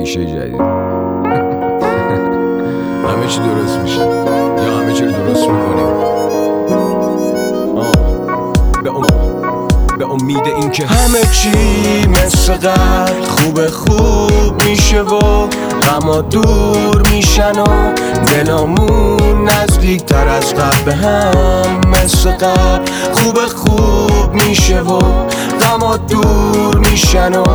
کلیشه جدید. همه چی درست میشه یا همه چی رو درست میکنیم به امید این که همه چی مثل قبل خوب میشه و غما دور میشن و دلامون نزدیک تر از قبل به هم مثل قبل خوب میشه و غما دور میشن و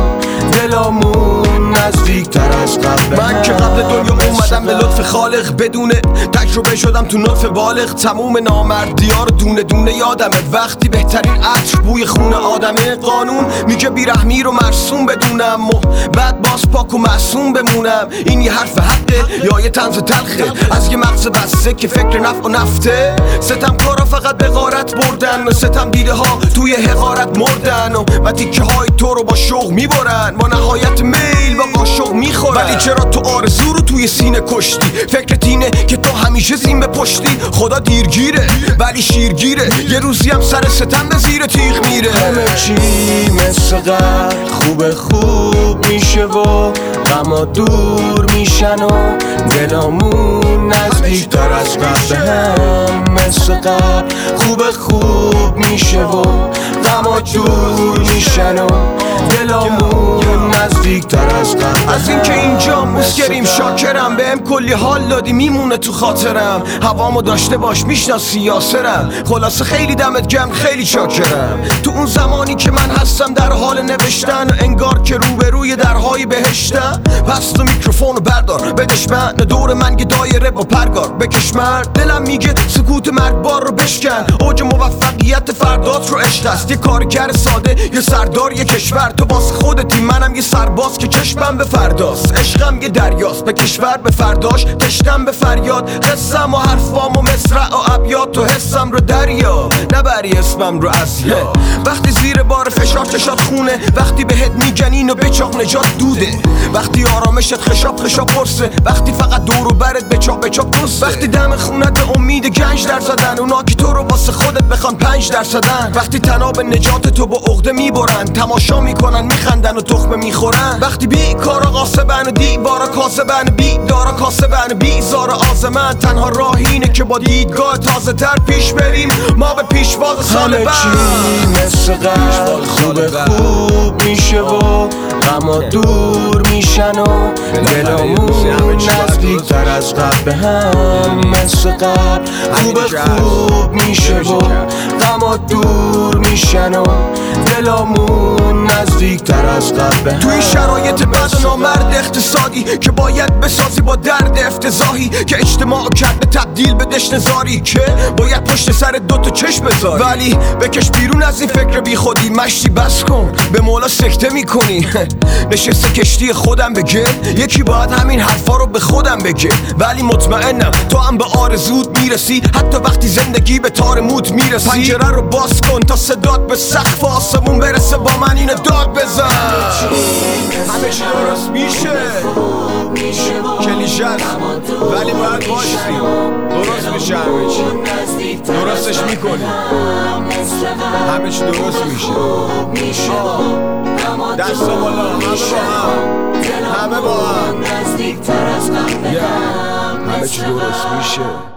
دلامون نزدیک تر از قبل. من که قبل دنیا اومدم به لطف خالق، بدون تجربه شدم تو نطف بالغ. تموم نامردیا رو دونه دونه یادمه، وقتی بهترین عطر بوی خون آدمه. قانون میگه بیرحمی رو مرسوم بدونم و بعد باز پاک و معصوم بمونم. این یه حرف حقه یا یه طنز تلخه از یه مغز بسته که فکر نفع و نفته؟ ستمکارا فقط به غارت بردن و ستم دیده ها توی حقارت مردن و تیکه های تو رو با شوق میبرن، با نهایت میل با قاشق میخورن. ولی چرا تو آرزو رو توی سینه کشتی؟ فکرت اینه که تو همیشه زین به پشتی. خدا دیرگیره ولی شیرگیره، یه روزی هم سر ستم به زیر تیغ میره. همه چی مثل قبل خوب میشه و غما دور میشن و دلامون نزدیک تر از قبل به هم مثل قبل خوب میشه و غما دور میشن و دلامون نزدیک تر از قبل. از این که اینجا مسکریم شاکرم، بهم کلی حال دادی میمونه تو خاطرم. هوامو داشته باش میشناسی یاسرم. خلاصه خیلی دمت گرم خیلی شاکرم. تو اون زمانی که من هستم در حال نوشتن، انگار که روبروی درهای بهشتم. پس تو میکروفونو بردار بدش من، دور من یه دایره با پرگار بکش مرد. دلم میگه سکوت مرگبار رو بشکن، اوج موفقیت فردات رو عشق است. یه کارگر ساده یه سردار یه کشور، تو واسه خودتی منم یه سرباز که چشمم به فرداست. عشقم یه دریاست به کشور به فرداش، تشتم به فریاد. قصم و حرفام و مصرع و ابیات، تو حسم رو دریا نبری اسمم رو ازیا. وقتی زیر بار فشار چشات خونه، وقتی بهت میگن اینو بچاق نجات دوده، وقتی آرامشت خشاب قرصه، وقتی فقط دور و برت بچاق دوسته، وقتی دم خونت به امید گنج در زدن، اونا که تو رو واسه خودت بخوان 5%، وقتی تناب نجات تو با عقده میبرن، تماشا میکنن میخندن و تخمه میخورن، وقتی بی کارا قاسبن و دیوارا کاسبن، بی دارا کاسبن بی زار آزمن. تنها راه اینه که با دیدگاه تازه تر پیش بریم، ما به پیشواز سال بعد. همه چی مثل قبل خوب میشه و غما دور میشن و دلامون نزدیک تر از قبل به هم مثل قبل خوب میشه و غما دور میشن و دلامون نزدیک تر از قبل به هم. توی شرایط بد و نامرد اقتصادی که باید بسازی با درد افتضاحی، که اجتماع کرده تبدیل به دشنزاری، که باید پشت سر دوتا چشم بذاری. ولی بکش بیرون از این فکر بی خودی، مشتی بس کن به مولا سکته میکنی. نشسته کشتی خودم بگه، یکی باید همین حرفا رو به خودم بگه. ولی مطمئنم تو هم به آرزوت میرسی، حتی وقتی زندگی به تار موت میرسی. پنجره رو باز کن تا صدات به سقف آسمون برسه، با من اینو داد بزن. همه چی درست میشه، کلیشه ولی باید باشی، درست میشه همه چی، درستش میکنی، همه چی درست میشه. دست بالا، همه با هم، همه چی درست میشه.